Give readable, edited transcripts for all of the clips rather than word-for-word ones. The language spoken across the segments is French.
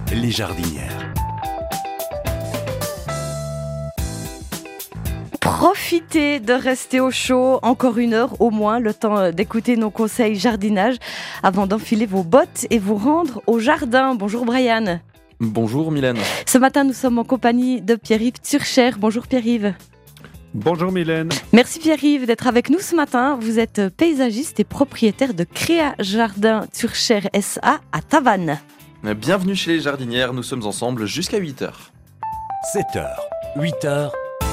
Les jardinières. Profitez de rester au chaud encore une heure au moins, le temps d'écouter nos conseils jardinage avant d'enfiler vos bottes et vous rendre au jardin. Bonjour Brian. Bonjour Mylène. Ce matin, nous sommes en compagnie de Pierre-Yves Turcher. Bonjour Pierre-Yves. Bonjour Mylène. Merci Pierre-Yves d'être avec nous ce matin. Vous êtes paysagiste et propriétaire de Créa Jardin Turcher SA à Tavannes. Bienvenue chez les jardinières, nous sommes ensemble jusqu'à 8h. 7h, 8h.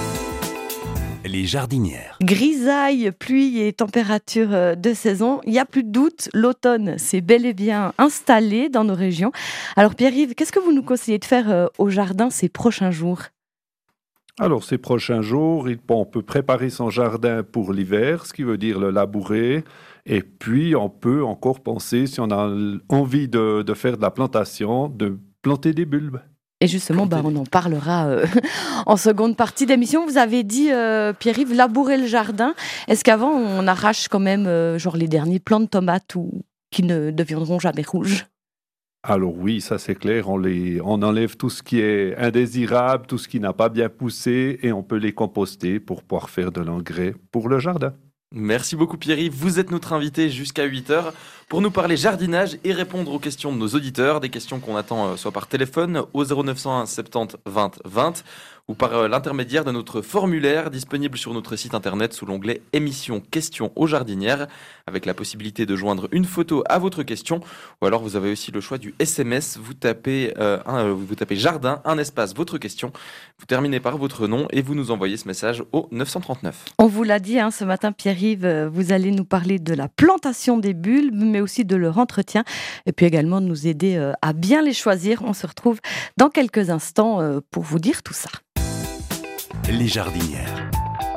Les jardinières. Grisaille, pluie et température de saison, il n'y a plus de doute, l'automne s'est bel et bien installé dans nos régions. Alors Pierre-Yves, qu'est-ce que vous nous conseillez de faire au jardin ces prochains jours ? Alors ces prochains jours, on peut préparer son jardin pour l'hiver, ce qui veut dire le labourer. Et puis on peut encore penser, si on a envie de faire de la plantation, de planter des bulbes. Et justement, on en parlera en seconde partie d'émission. Vous avez dit, Pierre-Yves, labourer le jardin. Est-ce qu'avant, on arrache quand même les derniers plants de tomates qui ne deviendront jamais rouges ? Alors oui, ça c'est clair, on enlève tout ce qui est indésirable, tout ce qui n'a pas bien poussé, et on peut les composter pour pouvoir faire de l'engrais pour le jardin. Merci beaucoup Pierre-Yves, vous êtes notre invité jusqu'à 8h pour nous parler jardinage et répondre aux questions de nos auditeurs, des questions qu'on attend soit par téléphone au 0901 70 20 20 ou par l'intermédiaire de notre formulaire disponible sur notre site internet sous l'onglet émission questions aux jardinières avec la possibilité de joindre une photo à votre question ou alors vous avez aussi le choix du SMS, vous tapez jardin, un espace, votre question, vous terminez par votre nom et vous nous envoyez ce message au 939. On vous l'a dit ce matin Pierre-Yves, vous allez nous parler de la plantation des bulbes mais aussi de leur entretien et puis également de nous aider à bien les choisir. On se retrouve dans quelques instants pour vous dire tout ça. Les jardinières.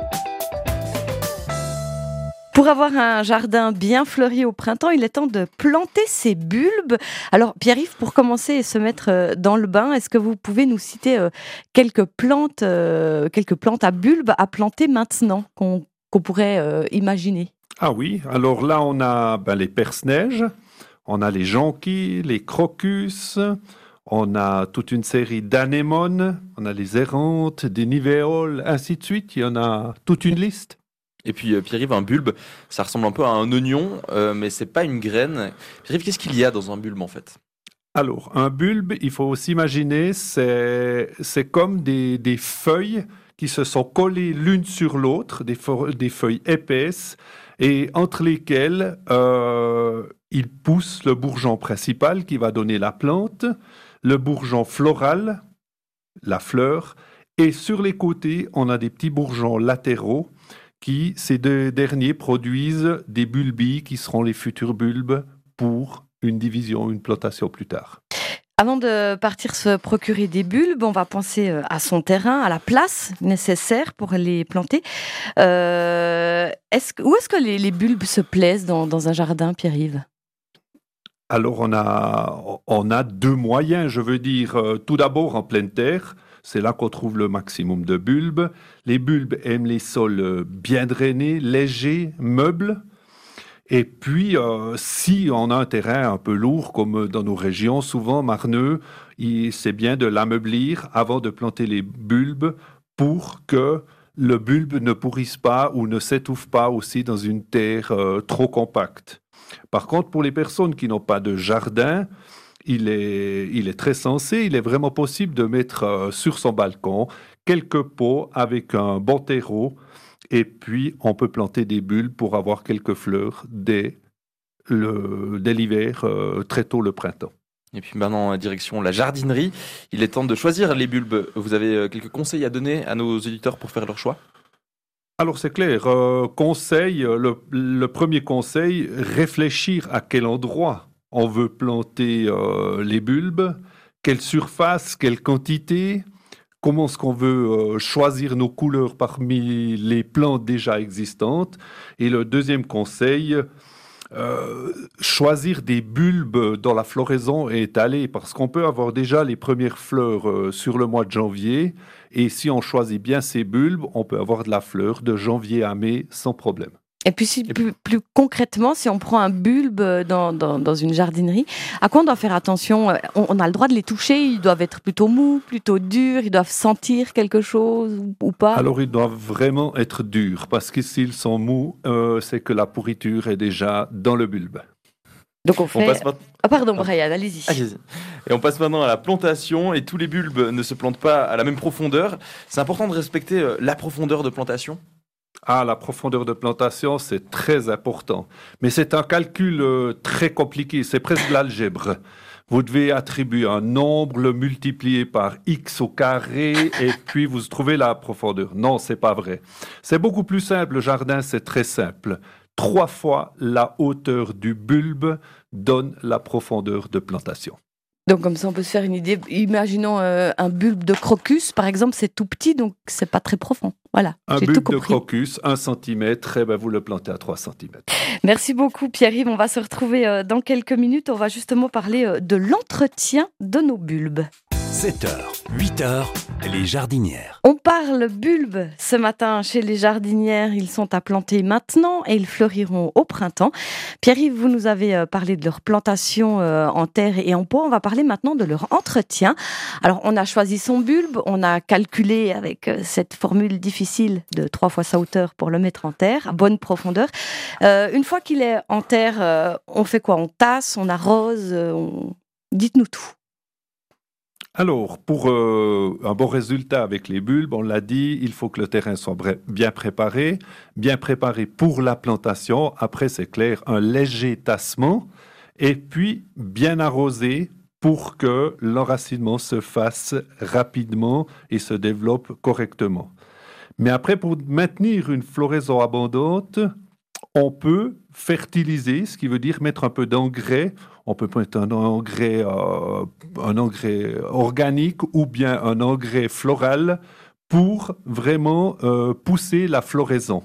Pour avoir un jardin bien fleuri au printemps, il est temps de planter ses bulbes. Alors Pierre-Yves, pour commencer et se mettre dans le bain, est-ce que vous pouvez nous citer quelques plantes à bulbes à planter maintenant qu'on pourrait imaginer ? Ah oui, alors là on a les perce-neiges, on a les jonquilles, les crocus, on a toute une série d'anémones, on a les éreintes, des nivéoles, ainsi de suite, il y en a toute une liste. Et puis Pierre-Yves, un bulbe, ça ressemble un peu à un oignon, mais c'est pas une graine. Pierre-Yves, qu'est-ce qu'il y a dans un bulbe en fait ? Alors, un bulbe, il faut s'imaginer, c'est comme des feuilles qui se sont collées l'une sur l'autre, des feuilles épaisses, et entre lesquelles il pousse le bourgeon principal qui va donner la plante, le bourgeon floral, la fleur, et sur les côtés, on a des petits bourgeons latéraux qui, ces deux derniers, produisent des bulbilles qui seront les futurs bulbes pour une division, une plantation plus tard. Avant de partir se procurer des bulbes, on va penser à son terrain, à la place nécessaire pour les planter. Où est-ce que les bulbes se plaisent dans un jardin, Pierre-Yves ? Alors on a deux moyens, je veux dire, tout d'abord en pleine terre, c'est là qu'on trouve le maximum de bulbes. Les bulbes aiment les sols bien drainés, légers, meubles. Et puis, si on a un terrain un peu lourd, comme dans nos régions, souvent marneux, c'est bien de l'ameublir avant de planter les bulbes pour que le bulbe ne pourrisse pas ou ne s'étouffe pas aussi dans une terre trop compacte. Par contre, pour les personnes qui n'ont pas de jardin, il est très sensé, il est vraiment possible de mettre sur son balcon quelques pots avec un bon terreau et puis on peut planter des bulbes pour avoir quelques fleurs dès l'hiver, très tôt le printemps. Et puis maintenant, direction la jardinerie, il est temps de choisir les bulbes. Vous avez quelques conseils à donner à nos auditeurs pour faire leur choix ? Alors c'est clair, le premier conseil, réfléchir à quel endroit on veut planter les bulbes, quelle surface, quelle quantité, comment est-ce qu'on veut choisir nos couleurs parmi les plantes déjà existantes. Et le deuxième conseil, choisir des bulbes dont la floraison est étalée, parce qu'on peut avoir déjà les premières fleurs sur le mois de janvier, et si on choisit bien ces bulbes, on peut avoir de la fleur de janvier à mai sans problème. Et puis plus concrètement, si on prend un bulbe dans une jardinerie, à quoi on doit faire attention? On a le droit de les toucher, ils doivent être plutôt mous, plutôt durs, ils doivent sentir quelque chose ou pas? Alors, ils doivent vraiment être durs, parce que s'ils sont mous, c'est que la pourriture est déjà dans le bulbe. Donc on fait... passe Ah pardon Brian, allez-y. Allez-y. Et on passe maintenant à la plantation, et tous les bulbes ne se plantent pas à la même profondeur. C'est important de respecter la profondeur de plantation. Ah, la profondeur de plantation, c'est très important. Mais c'est un calcul très compliqué, c'est presque de l'algèbre. Vous devez attribuer un nombre, le multiplier par x au carré, et puis vous trouvez la profondeur. Non, c'est pas vrai. C'est beaucoup plus simple, le jardin, c'est très simple. 3 fois la hauteur du bulbe donne la profondeur de plantation. Donc comme ça on peut se faire une idée. Imaginons un bulbe de crocus par exemple, c'est tout petit donc c'est pas très profond. Voilà, Un j'ai tout bulbe de compris. crocus, 1 cm, et ben vous le plantez à 3 cm. Merci beaucoup Pierre-Yves, on va se retrouver dans quelques minutes. On va justement parler de l'entretien de nos bulbes. 7h, 8h, les jardinières. On parle bulbes ce matin chez les jardinières. Ils sont à planter maintenant et ils fleuriront au printemps. Pierre-Yves, vous nous avez parlé de leur plantation en terre et en pot. On va parler maintenant de leur entretien. Alors, on a choisi son bulbe. On a calculé avec cette formule difficile de 3 fois sa hauteur pour le mettre en terre, à bonne profondeur. Une fois qu'il est en terre, on fait quoi? On tasse, on arrose, Dites-nous tout. Alors, pour un bon résultat avec les bulbes, on l'a dit, il faut que le terrain soit bien préparé pour la plantation. Après, c'est clair, un léger tassement et puis bien arrosé pour que l'enracinement se fasse rapidement et se développe correctement. Mais après, pour maintenir une floraison abondante, on peut fertiliser, ce qui veut dire mettre un peu d'engrais. On peut mettre un engrais organique ou bien un engrais floral pour vraiment pousser la floraison.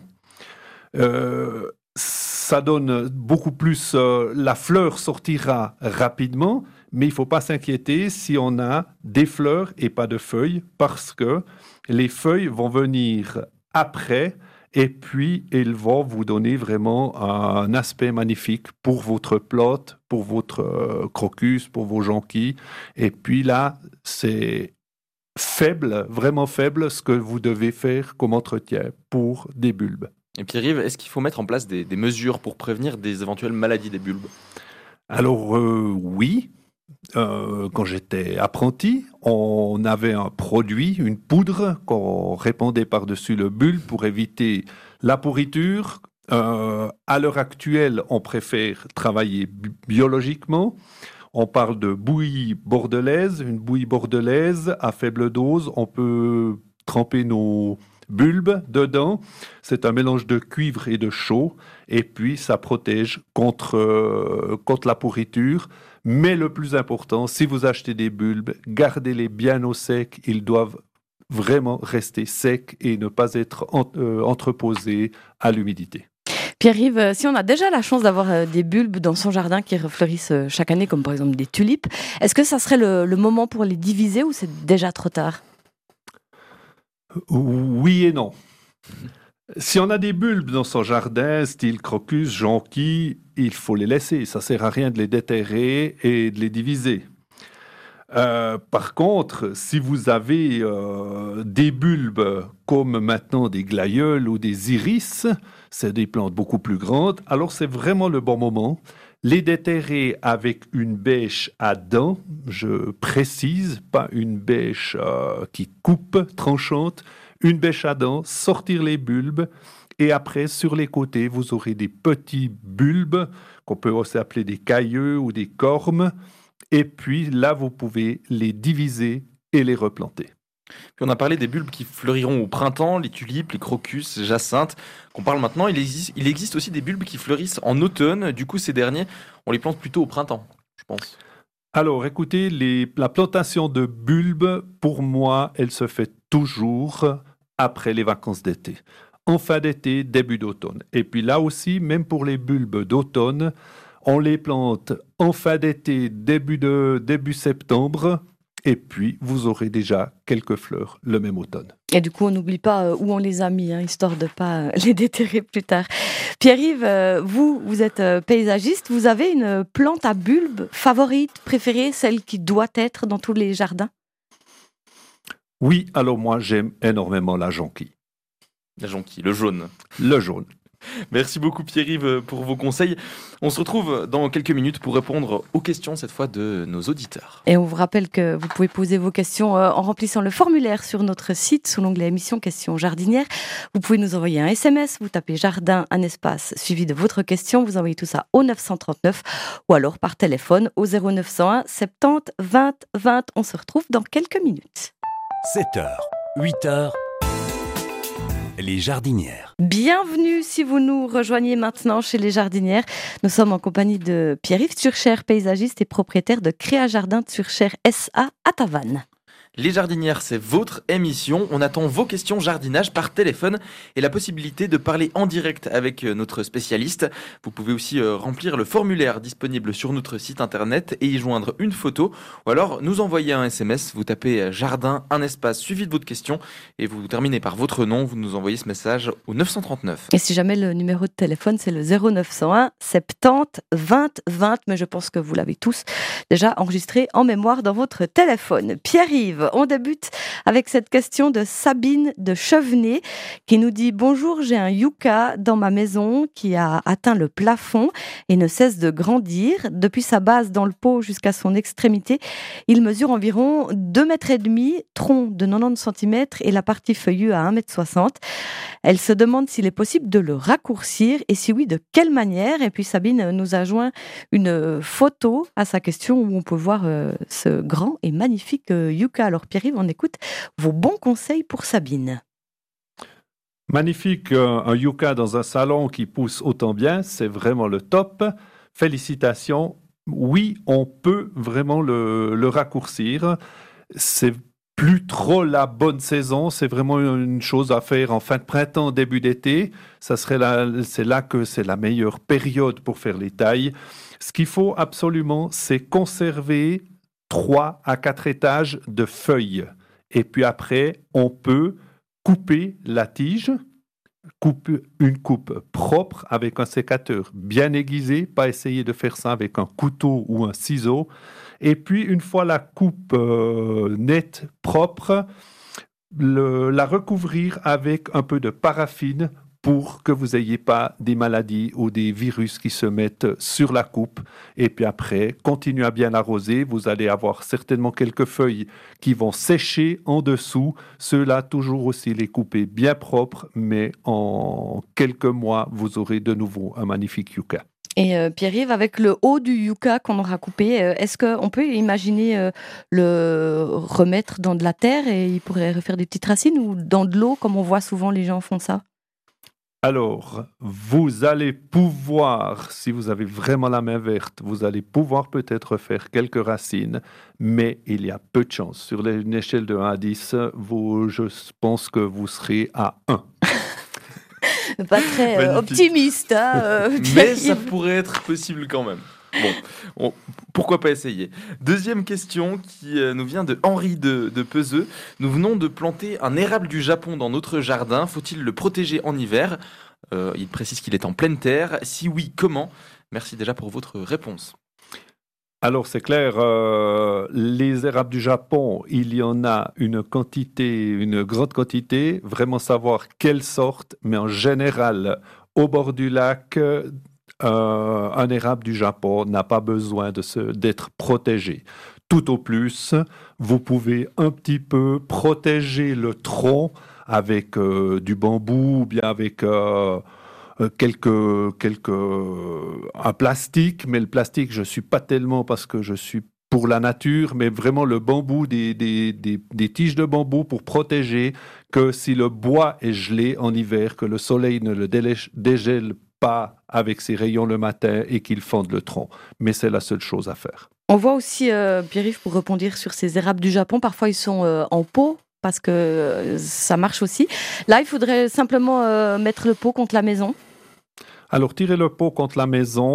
Ça donne beaucoup plus... la fleur sortira rapidement, mais il ne faut pas s'inquiéter si on a des fleurs et pas de feuilles, parce que les feuilles vont venir après. Et puis, ils vont vous donner vraiment un aspect magnifique pour votre plante, pour votre crocus, pour vos jonquilles. Et puis là, c'est faible, vraiment faible, ce que vous devez faire comme entretien pour des bulbes. Et Pierre-Yves, est-ce qu'il faut mettre en place des mesures pour prévenir des éventuelles maladies des bulbes? Alors, oui. Quand j'étais apprenti, on avait un produit, une poudre qu'on répandait par-dessus le bulbe pour éviter la pourriture. À l'heure actuelle, on préfère travailler biologiquement. On parle de bouillie bordelaise. Une bouillie bordelaise à faible dose, on peut tremper nos bulbes dedans. C'est un mélange de cuivre et de chaux. Et puis, ça protège contre la pourriture. Mais le plus important, si vous achetez des bulbes, gardez-les bien au sec. Ils doivent vraiment rester secs et ne pas être entreposés à l'humidité. Pierre-Yves, si on a déjà la chance d'avoir des bulbes dans son jardin qui refleurissent chaque année, comme par exemple des tulipes, est-ce que ça serait le moment pour les diviser ou c'est déjà trop tard? Oui et non. Si on a des bulbes dans son jardin, style crocus, jonquille, il faut les laisser. Ça ne sert à rien de les déterrer et de les diviser. Par contre, si vous avez des bulbes comme maintenant des glaïeuls ou des iris, c'est des plantes beaucoup plus grandes, alors c'est vraiment le bon moment. Les déterrer avec une bêche à dents, je précise, pas une bêche qui coupe, tranchante, une bêche à dents, sortir les bulbes et après, sur les côtés, vous aurez des petits bulbes qu'on peut aussi appeler des cailleux ou des cormes. Et puis là, vous pouvez les diviser et les replanter. Puis on a parlé des bulbes qui fleuriront au printemps, les tulipes, les crocus, jacinthes, qu'on parle maintenant. Il existe aussi des bulbes qui fleurissent en automne. Du coup, ces derniers, on les plante plutôt au printemps, je pense. Alors, écoutez, la plantation de bulbes, pour moi, elle se fait toujours après les vacances d'été. En fin d'été, début d'automne. Et puis là aussi, même pour les bulbes d'automne, on les plante en fin d'été, début septembre. Et puis, vous aurez déjà quelques fleurs le même automne. Et du coup, on n'oublie pas où on les a mis, histoire de ne pas les déterrer plus tard. Pierre-Yves, vous êtes paysagiste. Vous avez une plante à bulbe favorite, préférée, celle qui doit être dans tous les jardins? Oui, alors moi j'aime énormément la jonquille. La jonquille, le jaune. Le jaune. Merci beaucoup Pierre-Yves pour vos conseils. On se retrouve dans quelques minutes pour répondre aux questions, cette fois de nos auditeurs. Et on vous rappelle que vous pouvez poser vos questions en remplissant le formulaire sur notre site sous l'onglet émission questions jardinières. Vous pouvez nous envoyer un SMS, vous tapez jardin, un espace suivi de votre question, vous envoyez tout ça au 939 ou alors par téléphone au 0901 70 20 20. On se retrouve dans quelques minutes. 7h, 8h, les jardinières. Bienvenue si vous nous rejoignez maintenant chez les jardinières. Nous sommes en compagnie de Pierre-Yves Turcher, paysagiste et propriétaire de Créa Jardin Turcher SA à Tavannes. Les jardinières, c'est votre émission. On attend vos questions jardinage par téléphone et la possibilité de parler en direct avec notre spécialiste. Vous pouvez aussi remplir le formulaire disponible sur notre site internet et y joindre une photo ou alors nous envoyer un SMS. Vous tapez jardin, un espace suivi de votre question et vous terminez par votre nom. Vous nous envoyez ce message au 939. Et si jamais le numéro de téléphone, c'est le 0901 70 20 20. Mais je pense que vous l'avez tous déjà enregistré en mémoire dans votre téléphone. Pierre-Yves, on débute avec cette question de Sabine de Chevenay qui nous dit « Bonjour, j'ai un yucca dans ma maison qui a atteint le plafond et ne cesse de grandir. Depuis sa base dans le pot jusqu'à son extrémité, il mesure environ 2,5 m, tronc de 90 cm et la partie feuillue à 1,60 m. Elle se demande s'il est possible de le raccourcir et si oui, de quelle manière. Et puis Sabine nous a joint une photo à sa question où on peut voir ce grand et magnifique yucca. Alors Pierre-Yves, on écoute vos bons conseils pour Sabine. Magnifique, un yucca dans un salon qui pousse autant bien, c'est vraiment le top. Félicitations. Oui, on peut vraiment le raccourcir. C'est plus trop la bonne saison, c'est vraiment une chose à faire en fin de printemps, début d'été. C'est là que c'est la meilleure période pour faire les tailles. Ce qu'il faut absolument, c'est conserver 3 à 4 étages de feuilles. Et puis après, on peut couper la tige, une coupe propre avec un sécateur bien aiguisé, pas essayer de faire ça avec un couteau ou un ciseau. Et puis, une fois la coupe nette, propre, la recouvrir avec un peu de paraffine pour que vous n'ayez pas des maladies ou des virus qui se mettent sur la coupe. Et puis après, continuez à bien arroser. Vous allez avoir certainement quelques feuilles qui vont sécher en dessous. Ceux-là, toujours aussi les couper bien propres, mais en quelques mois, vous aurez de nouveau un magnifique yucca. Et Pierre-Yves, avec le haut du yucca qu'on aura coupé, est-ce qu'on peut imaginer le remettre dans de la terre et il pourrait refaire des petites racines ou dans de l'eau, comme on voit souvent les gens font ça? Alors, vous allez pouvoir, si vous avez vraiment la main verte, vous allez pouvoir peut-être faire quelques racines, mais il y a peu de chance. Sur une échelle de 1 à 10, je pense que vous serez à 1. Pas très optimiste, mais ça pourrait être possible quand même. Bon, pourquoi pas essayer. Deuxième question qui nous vient de Henri de Peseux. Nous venons de planter un érable du Japon dans notre jardin. Faut-il le protéger en hiver? Il précise qu'il est en pleine terre. Si oui, comment? Merci déjà pour votre réponse. Alors c'est clair, les érables du Japon, il y en a une grande quantité. Vraiment savoir quelle sorte, mais en général, au bord du lac, un érable du Japon n'a pas besoin d'être protégé. Tout au plus, vous pouvez un petit peu protéger le tronc avec du bambou ou bien avec un plastique. Mais le plastique, je ne suis pas tellement parce que je suis pour la nature, mais vraiment le bambou, des tiges de bambou pour protéger que si le bois est gelé en hiver, que le soleil ne le dégèle pas avec ses rayons le matin et qu'il fende le tronc. Mais c'est la seule chose à faire. On voit aussi, Pierre-Yves, pour rebondir sur ces érables du Japon, parfois ils sont en pot parce que ça marche aussi. Là, il faudrait simplement mettre le pot contre la maison. Alors, tirer le pot contre la maison,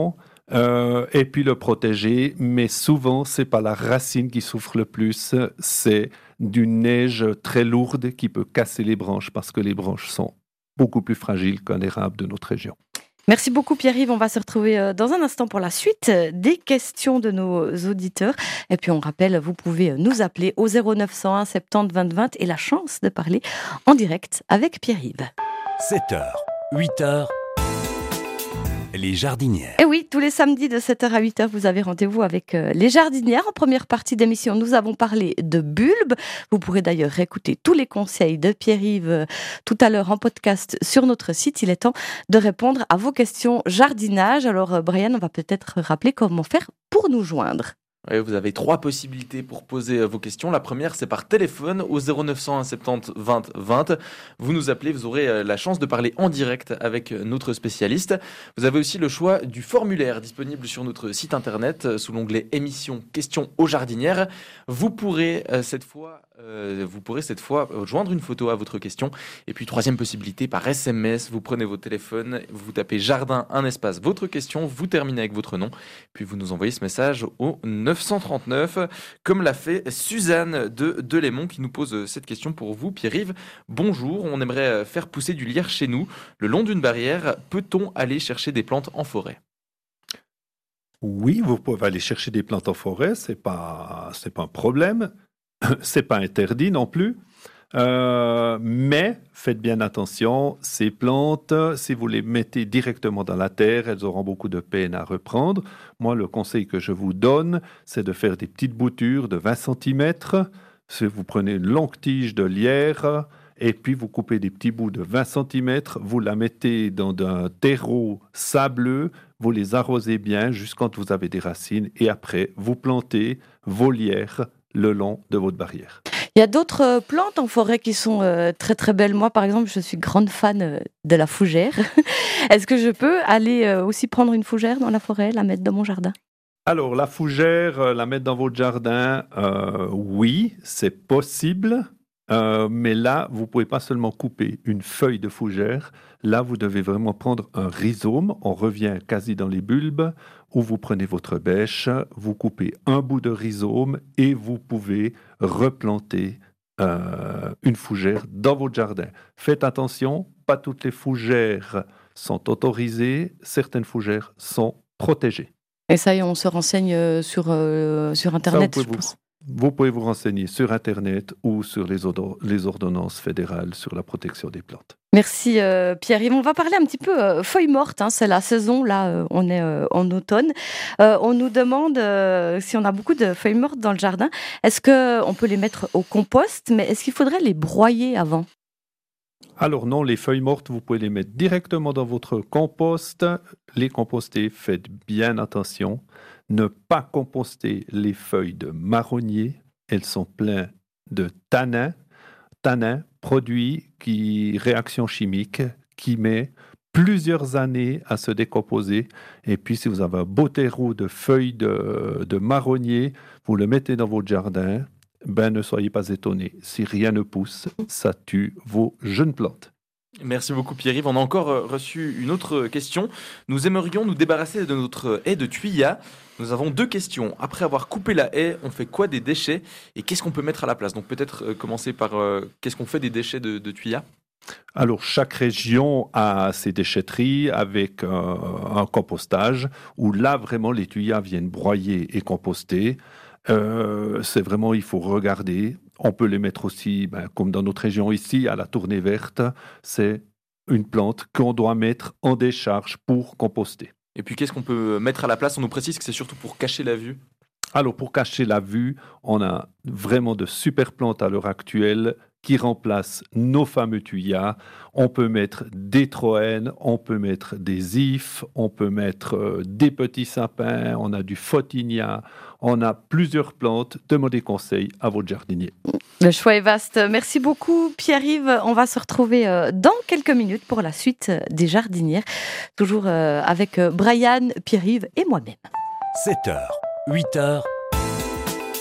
et puis le protéger. Mais souvent, c'est pas la racine qui souffre le plus, c'est d'une neige très lourde qui peut casser les branches parce que les branches sont beaucoup plus fragiles qu'un érable de notre région. Merci beaucoup Pierre-Yves, on va se retrouver dans un instant pour la suite des questions de nos auditeurs. Et puis on rappelle, vous pouvez nous appeler au 0901 70 20 20 et la chance de parler en direct avec Pierre-Yves. 7h, 8h, les jardinières. Et oui, tous les samedis de 7h à 8h, vous avez rendez-vous avec les jardinières. En première partie d'émission, nous avons parlé de bulbes. Vous pourrez d'ailleurs réécouter tous les conseils de Pierre-Yves tout à l'heure en podcast sur notre site. Il est temps de répondre à vos questions jardinage. Alors Brian, on va peut-être rappeler comment faire pour nous joindre. Oui, vous avez 3 possibilités pour poser vos questions. La première, c'est par téléphone au 0901 70 20 20. Vous nous appelez, vous aurez la chance de parler en direct avec notre spécialiste. Vous avez aussi le choix du formulaire disponible sur notre site internet sous l'onglet émissions questions aux jardinières. Vous pourrez cette fois joindre une photo à votre question. Et puis 3e possibilité par SMS. Vous prenez votre téléphone, vous tapez jardin, un espace, votre question, vous terminez avec votre nom. Puis vous nous envoyez ce message au 939, comme l'a fait Suzanne de Delémont qui nous pose cette question pour vous, Pierre-Yves. Bonjour, on aimerait faire pousser du lierre chez nous. Le long d'une barrière, peut-on aller chercher des plantes en forêt ? Oui, vous pouvez aller chercher des plantes en forêt, c'est pas un problème. C'est pas interdit non plus. Mais faites bien attention, ces plantes, si vous les mettez directement dans la terre, elles auront beaucoup de peine à reprendre. Moi, le conseil que je vous donne, c'est de faire des petites boutures de 20 cm. Si vous prenez une longue tige de lierre et puis vous coupez des petits bouts de 20 cm, vous la mettez dans un terreau sableux, vous les arrosez bien jusqu'à quand vous avez des racines et après, vous plantez vos lierres le long de votre barrière. Il y a d'autres plantes en forêt qui sont très très belles. Moi, par exemple, je suis grande fan de la fougère. Est-ce que je peux aller aussi prendre une fougère dans la forêt, la mettre dans mon jardin ? Alors, la fougère, la mettre dans votre jardin, oui, c'est possible. Mais là, vous ne pouvez pas seulement couper une feuille de fougère. Là, vous devez vraiment prendre un rhizome. On revient quasi dans les bulbes, où vous prenez votre bêche, vous coupez un bout de rhizome et vous pouvez replanter une fougère dans votre jardin. Faites attention, pas toutes les fougères sont autorisées. Certaines fougères sont protégées. Et ça, on se renseigne sur Internet, ça, je pense. Vous pouvez vous renseigner sur Internet ou sur les ordonnances fédérales sur la protection des plantes. Merci Pierre-Yves. On va parler un petit peu feuilles mortes. C'est la saison, là on est en automne. On nous demande si on a beaucoup de feuilles mortes dans le jardin, est-ce qu'on peut les mettre au compost, mais est-ce qu'il faudrait les broyer avant ? Alors non, les feuilles mortes, vous pouvez les mettre directement dans votre compost. Les composter, faites bien attention. Ne pas composter les feuilles de marronnier. Elles sont pleines de tanins. Tannin, produit réaction chimique, qui met plusieurs années à se décomposer. Et puis, si vous avez un beau terreau de feuilles de marronnier, vous le mettez dans votre jardin, ne soyez pas étonnés. Si rien ne pousse, ça tue vos jeunes plantes. Merci beaucoup Pierre-Yves. On a encore reçu une autre question. Nous aimerions nous débarrasser de notre haie de tuyas. Nous avons 2 questions. Après avoir coupé la haie, on fait quoi des déchets et qu'est-ce qu'on peut mettre à la place ? Donc peut-être commencer par qu'est-ce qu'on fait des déchets de tuyas ? Alors, chaque région a ses déchetteries avec un compostage où là, vraiment, les tuyas viennent broyer et composter. C'est vraiment, il faut regarder. On peut les mettre aussi, comme dans notre région ici, à la tournée verte. C'est une plante qu'on doit mettre en décharge pour composter. Et puis, qu'est-ce qu'on peut mettre à la place ? On nous précise que c'est surtout pour cacher la vue. Alors, pour cacher la vue, on a vraiment de super plantes à l'heure actuelle qui remplacent nos fameux tuyas. On peut mettre des troènes, on peut mettre des ifs, on peut mettre des petits sapins, on a du photinia, on a plusieurs plantes. Demandez conseil à votre jardinier. Le choix est vaste. Merci beaucoup Pierre-Yves. On va se retrouver dans quelques minutes pour la suite des jardinières. Toujours avec Brian, Pierre-Yves et moi-même. 7h, 8h,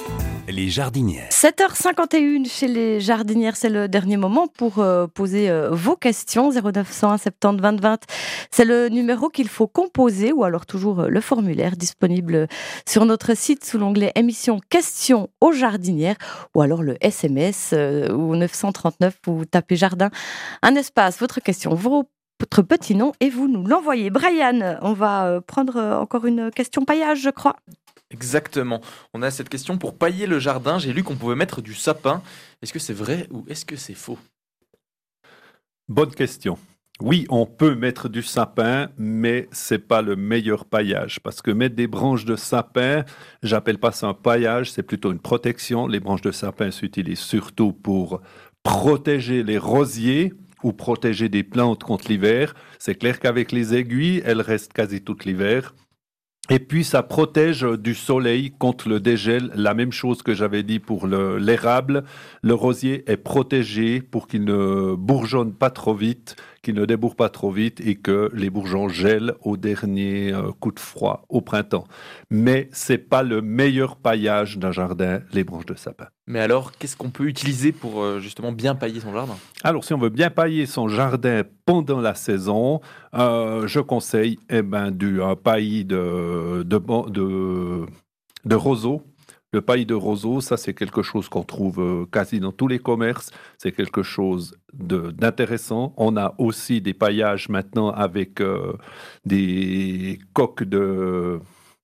Les jardinières. 7h51 chez les jardinières, c'est le dernier moment pour poser vos questions. 0901 70 20 20, c'est le numéro qu'il faut composer ou alors toujours le formulaire disponible sur notre site sous l'onglet émission questions aux jardinières ou alors le SMS ou 939, vous tapez jardin, un espace, votre question, votre petit nom et vous nous l'envoyez. Brian, on va prendre encore une question paillage, je crois. Exactement. On a cette question pour pailler le jardin. J'ai lu qu'on pouvait mettre du sapin. Est-ce que c'est vrai ou est-ce que c'est faux? Bonne question. Oui, on peut mettre du sapin, mais c'est pas le meilleur paillage. Parce que mettre des branches de sapin, j'appelle pas ça un paillage, c'est plutôt une protection. Les branches de sapin s'utilisent surtout pour protéger les rosiers ou protéger des plantes contre l'hiver. C'est clair qu'avec les aiguilles, elles restent quasi tout l'hiver. Et puis, ça protège du soleil contre le dégel. La même chose que j'avais dit pour l'érable. Le rosier est protégé pour qu'il ne bourgeonne pas trop vite, qu'il ne débourre pas trop vite et que les bourgeons gèlent au dernier coup de froid au printemps. Mais c'est pas le meilleur paillage d'un jardin, les branches de sapin. Mais alors, qu'est-ce qu'on peut utiliser pour justement bien pailler son jardin? Alors, si on veut bien pailler son jardin pendant la saison, je conseille un paillis de roseaux. Le paillis de roseaux, ça c'est quelque chose qu'on trouve quasi dans tous les commerces. C'est quelque chose d'intéressant. On a aussi des paillages maintenant avec des coques de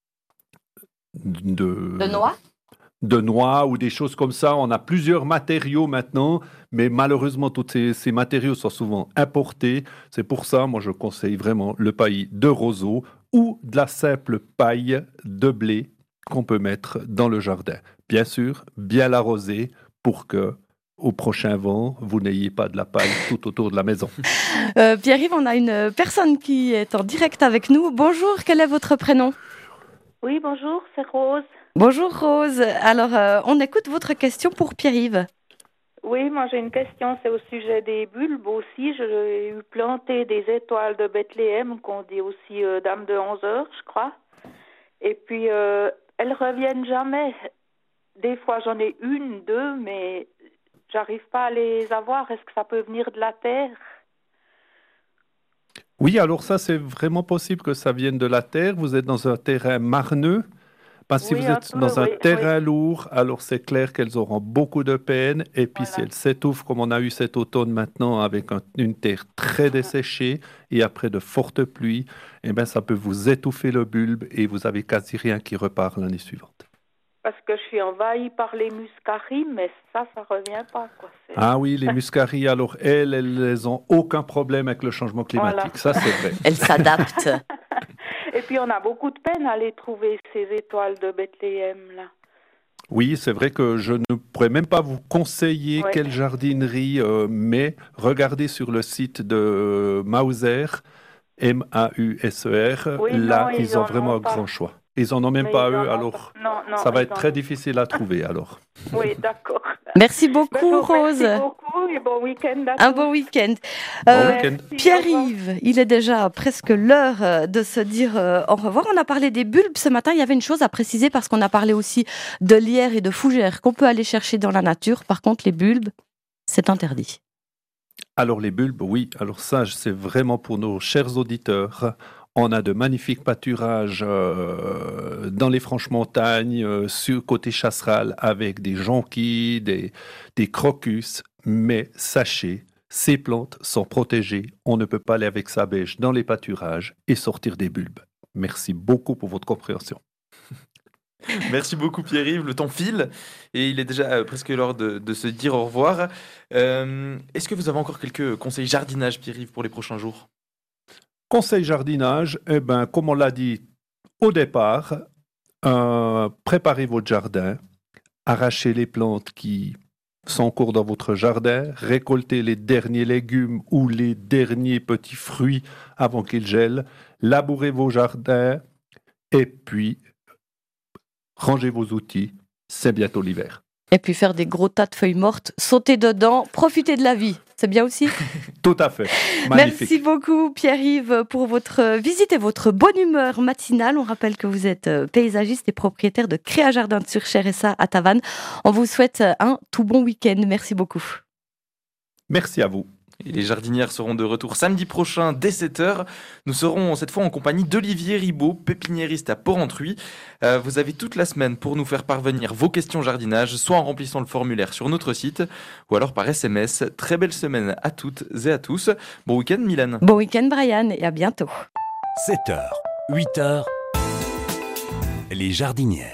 noix de noix ou des choses comme ça. On a plusieurs matériaux maintenant, mais malheureusement, tous ces matériaux sont souvent importés. C'est pour ça, moi, je conseille vraiment le paillis de roseau ou de la simple paille de blé qu'on peut mettre dans le jardin. Bien sûr, bien l'arroser pour que au prochain vent, vous n'ayez pas de la paille tout autour de la maison. Pierre-Yves, on a une personne qui est en direct avec nous. Bonjour, quel est votre prénom? Oui, bonjour, c'est Rose. Bonjour Rose. Alors, on écoute votre question pour Pierre-Yves. Oui, moi j'ai une question, c'est au sujet des bulbes aussi. J'ai eu planté des étoiles de Bethléem, qu'on dit aussi Dame de 11 heures, je crois. Et puis, elles reviennent jamais. Des fois, j'en ai une, deux, mais j'arrive pas à les avoir. Est-ce que ça peut venir de la terre? Oui, alors ça, c'est vraiment possible que ça vienne de la terre. Vous êtes dans un terrain marneux. Parce que si vous êtes dans un terrain lourd, alors c'est clair qu'elles auront beaucoup de peine. Et puis si elles s'étouffent, comme on a eu cet automne maintenant, avec une terre très desséchée et après de fortes pluies, eh bien, ça peut vous étouffer le bulbe et vous avez quasi rien qui repart l'année suivante. Parce que je suis envahie par les muscaries, mais ça revient pas, quoi. Ah oui, les muscaries, alors elles n'ont aucun problème avec le changement climatique. Ça, c'est vrai. Elles s'adaptent. Et puis, on a beaucoup de peine à les trouver, ces étoiles de Bethléem, là. Oui, c'est vrai que je ne pourrais même pas vous conseiller quelle jardinerie, mais regardez sur le site de Mauser, M-A-U-S-E-R. Là, ils ont vraiment un grand choix. Ils n'en ont même pas eux, alors ça va être très difficile à trouver, alors. Oui, d'accord. Merci beaucoup, Rose. Merci beaucoup et bon week-end. Un bon week-end. Pierre-Yves, il est déjà presque l'heure de se dire au revoir. On a parlé des bulbes ce matin. Il y avait une chose à préciser parce qu'on a parlé aussi de lierre et de fougère qu'on peut aller chercher dans la nature. Par contre, les bulbes, c'est interdit. Alors les bulbes, oui. Alors ça, c'est vraiment pour nos chers auditeurs. On a de magnifiques pâturages dans les Franches-Montagnes, sur côté Chasseral, avec des jonquilles, des crocus. Mais sachez, ces plantes sont protégées. On ne peut pas aller avec sa bêche dans les pâturages et sortir des bulbes. Merci beaucoup pour votre compréhension. Merci beaucoup Pierre-Yves, le temps file et il est déjà presque l'heure de se dire au revoir. Est-ce que vous avez encore quelques conseils jardinage, Pierre-Yves, pour les prochains jours? Conseil jardinage, comme on l'a dit au départ, préparez votre jardin, arrachez les plantes qui sont en cours dans votre jardin, récoltez les derniers légumes ou les derniers petits fruits avant qu'ils gèlent, labourez vos jardins et puis rangez vos outils, c'est bientôt l'hiver. Et puis faire des gros tas de feuilles mortes, sauter dedans, profiter de la vie. c'est bien aussi. Tout à fait. Magnifique. Merci beaucoup Pierre-Yves pour votre visite et votre bonne humeur matinale. On rappelle que vous êtes paysagiste et propriétaire de Créa Jardin de Surcher et ça à Tavannes. On vous souhaite un tout bon week-end. Merci beaucoup. Merci à vous. Et les jardinières seront de retour samedi prochain dès 7h. Nous serons cette fois en compagnie d'Olivier Ribaud, pépiniériste à Porrentruy. Vous avez toute la semaine pour nous faire parvenir vos questions jardinage, soit en remplissant le formulaire sur notre site, ou alors par SMS. Très belle semaine à toutes et à tous. Bon week-end Mylène. Bon week-end Brian et à bientôt. 7h, 8h, les jardinières.